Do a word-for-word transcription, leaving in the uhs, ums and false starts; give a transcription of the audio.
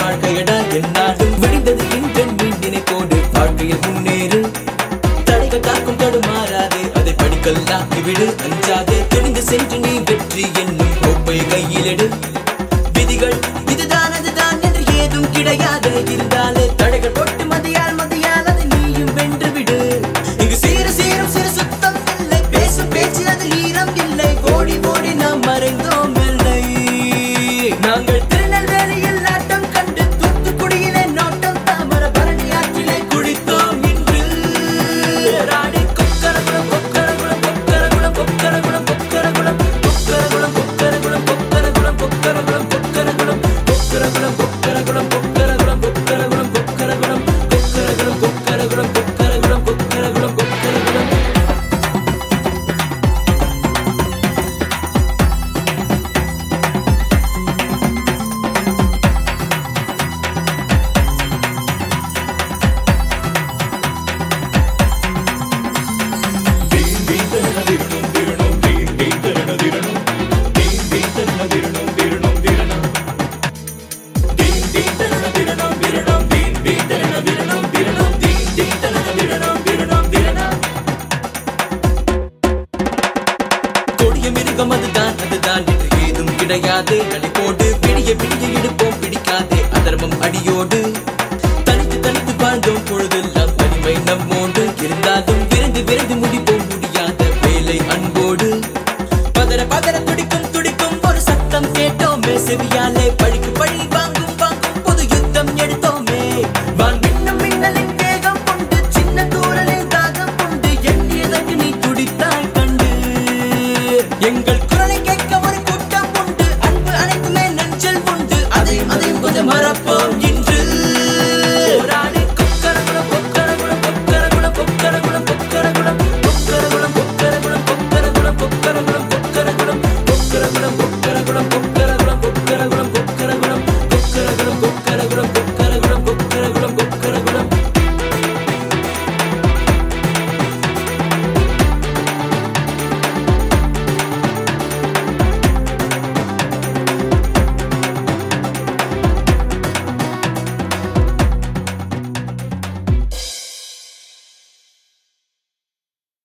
வாழ்க்கையடா என்னாலும் விடிந்தது இன்றன் மீண்டினை போடு வாழ்க்கையில் முன்னேறு தடைகள் காக்கும் தடுமாறாதே அதை படிக்கல்லாக்கி விடு அஞ்சாதே துணிந்து சென்று நீ வெற்றி என்னும் கோப்பை கையிலெடு விதிகள் இதுதான் அதுதான் என்று ஏதும் கிடையாது இருந்தாலே தடைகள் போட்டு மதியால் மதியால் அதை நீயும் வென்று விடு இங்கு சீர சீரும் சிறு சுத்தம் இல்லை பேசும் பேச்சு அது ஈரம் இல்லை ஓடி ஓடி நாம் மறைந்தோம் இல்லை நாங்கள் திருநெல்வேலியில் நாட்டம் கண்டு தூத்துக்குடியிலே நோட்டம் தாமர பரணி ஆற்றிலே குடித்தோம் இன்று ராணி கொக்கரகுளம் கொக்கரகுளம் கொக்கரகுளம் கொக்கரகுளம் கொக்கரகுளம் கொக்கரகுளம் கொக்கரகுளம் கொக்கரகுளம் கொக்கரகுளம் கொக்கரகுளம் கொக்கரகுளம் கொக்கரகுளம்